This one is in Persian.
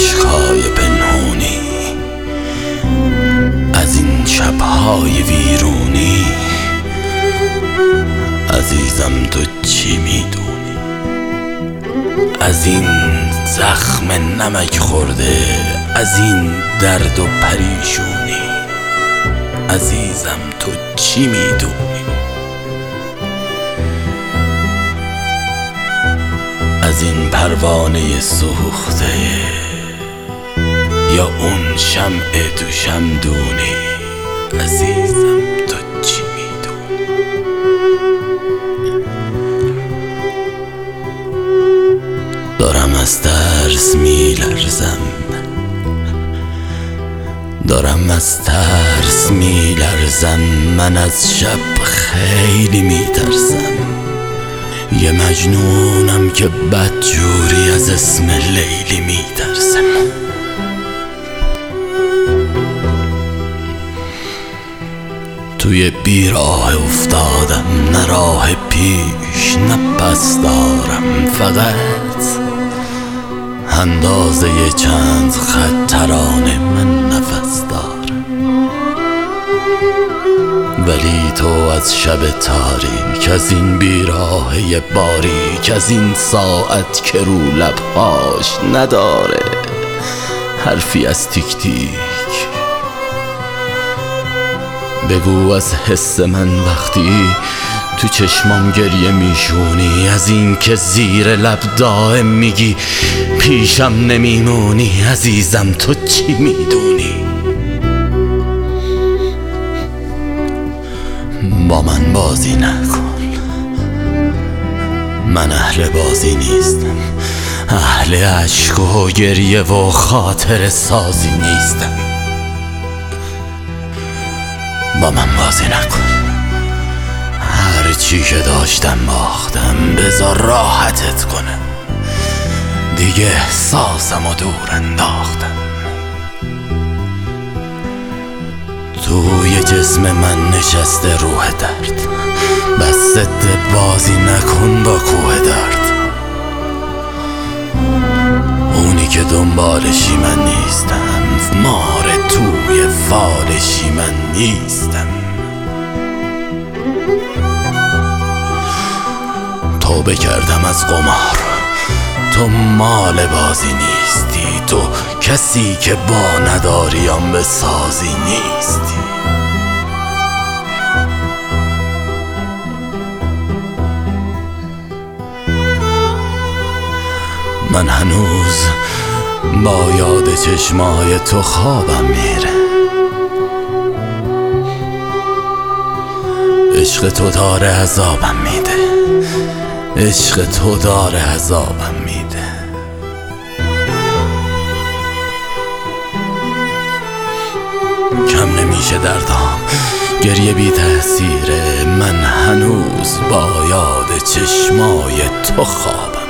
عشقهای پنهونی، از این شبهای ویرونی، عزیزم تو چی میدونی؟ از این زخم نمک خورده، از این درد و پریشونی، عزیزم تو چی میدونی؟ از این پروانه سوخته یا اون شمع تو شمدونی، عزیزم تو چی میدونی؟ دارم از ترس میلرزم، دارم از ترس میلرزم، من از شب خیلی میترسم. یه مجنونم که بدجوری از اسم لیلی میترسم. توی بیراه افتادم، نه راه پیش نه پس دارم، فقط اندازه چند خط ترانه من نفس دارم. ولی تو از شب تاریک، از این بیراه باریک، از این ساعت که رو لبهاش نداره حرفی از تیک تیک، بگو از حس من وقتی تو چشمام گریه میشونی، از این که زیر لب دائم میگی پیشم نمیمونی، عزیزم تو چی میدونی؟ با من بازی نکن، من اهل بازی نیستم، اهل عشق و گریه و خاطر سازی نیستم. با من بازی نکن، هر چی که داشتم باختم، بذار راحتت کنم، دیگه احساسم و دور انداختم. توی جسم من نشسته روح درد، بس ضد بازی نکن با کوه درد. اونی که دنبالشی من نیستم، مار توی فالشی من نیستم. توبه کردم از قمار، تو مال بازی نیستی، تو کسی که با نداریان به سازی نیستی. من هنوز با یاد چشمای تو خوابم میره، عشق تو داره عذابم میده، عشق تو داره عذابم میده. کم نمیشه دردام، گریه بی تأثیره، من هنوز با یاد چشمای تو خوابم